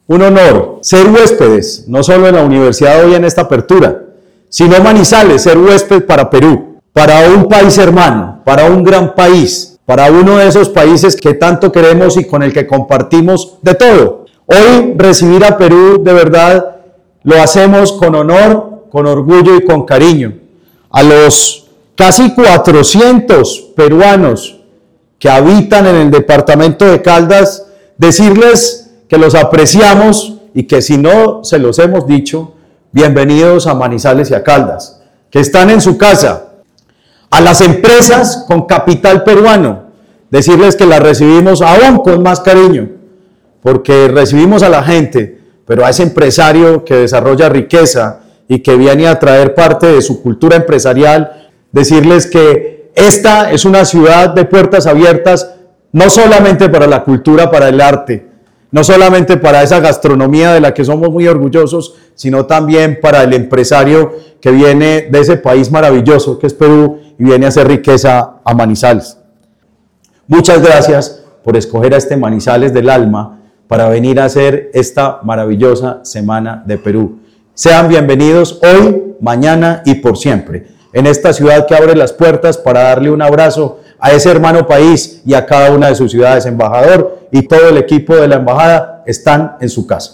Un honor ser huéspedes, no solo en la universidad hoy en esta apertura, sino Manizales, ser huésped para Perú, para un país hermano, para un gran país, para uno de esos países que tanto queremos y con el que compartimos de todo. Hoy recibir a Perú de verdad lo hacemos con honor, con orgullo y con cariño. A los casi 400 peruanos que habitan en el departamento de Caldas, decirles que los apreciamos y que si no se los hemos dicho, bienvenidos a Manizales y a Caldas, que están en su casa. A las empresas con capital peruano, decirles que las recibimos aún con más cariño, porque recibimos a la gente, pero a ese empresario que desarrolla riqueza y que viene a traer parte de su cultura empresarial, decirles que esta es una ciudad de puertas abiertas, no solamente para la cultura, para el arte, no solamente para esa gastronomía de la que somos muy orgullosos, sino también para el empresario que viene de ese país maravilloso que es Perú y viene a hacer riqueza a Manizales. Muchas gracias por escoger a este Manizales del alma para venir a hacer esta maravillosa Semana de Perú. Sean bienvenidos hoy, mañana y por siempre en esta ciudad que abre las puertas para darle un abrazo a ese hermano país y a cada una de sus ciudades. Embajador y todo el equipo de la embajada están en su casa.